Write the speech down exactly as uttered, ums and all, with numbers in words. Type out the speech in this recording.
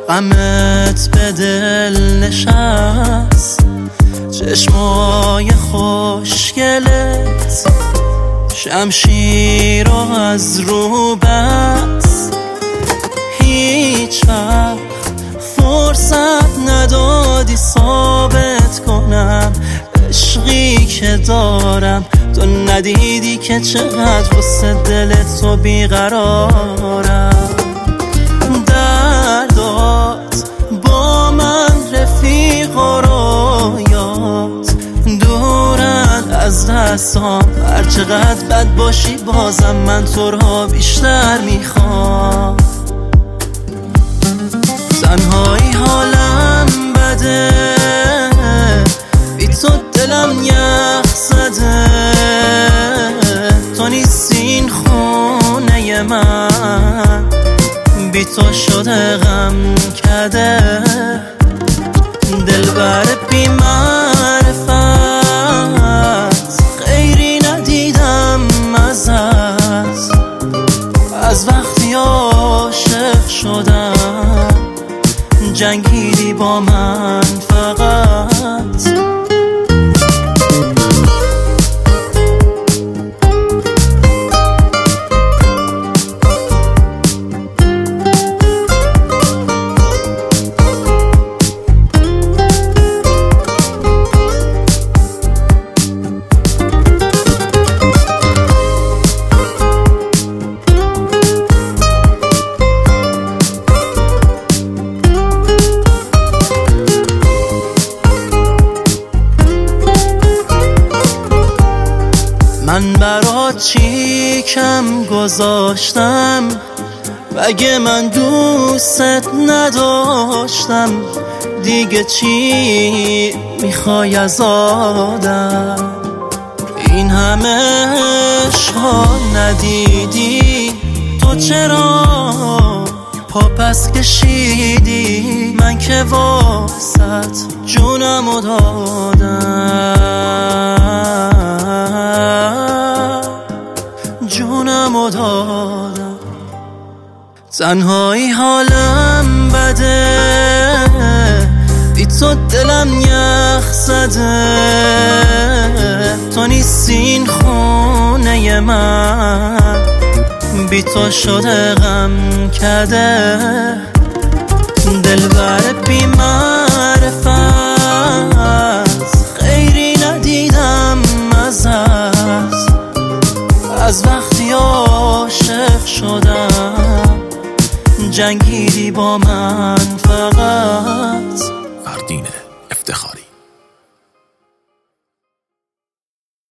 غمت به دل نشست، چشمای خوشگلت شمشیر رو از رو بست. هیچ وقت فرصت ندادی ثابت کنم عشقی که دارم، تو ندیدی که چقدر واسه دل تو بیقرارم. دردات با من رفیق و رویات دورن از دستام، هر چقدر بد باشی بازم من تو رو بیشتر میخوام. تنهایی حالم بده، بی تو دلم یخ زده، تو نیستی این خونه من، بی تو شده غم کده. دلبر بی معرفت غیری ندیدم ازت، از وقتی عاشق شدم جنگیدی با من فقط. من برات چی کم گذاشتم، مگه من دوست نداشتم؟ دیگه چی میخوای از آدم؟ این همه عشقا ندیدی، تو چرا پا پس کشیدی؟ من که واسط جونمو دادم، جونمو دادم. تنهایی حالم بده، بی تو دلم یخ زده، تو نیستی این خونه من، بی تو شده غم کده. دلبر بی معرفت غیری ندیدم ازت، از وقتی عاشق شدم جنگیدی با من فقط.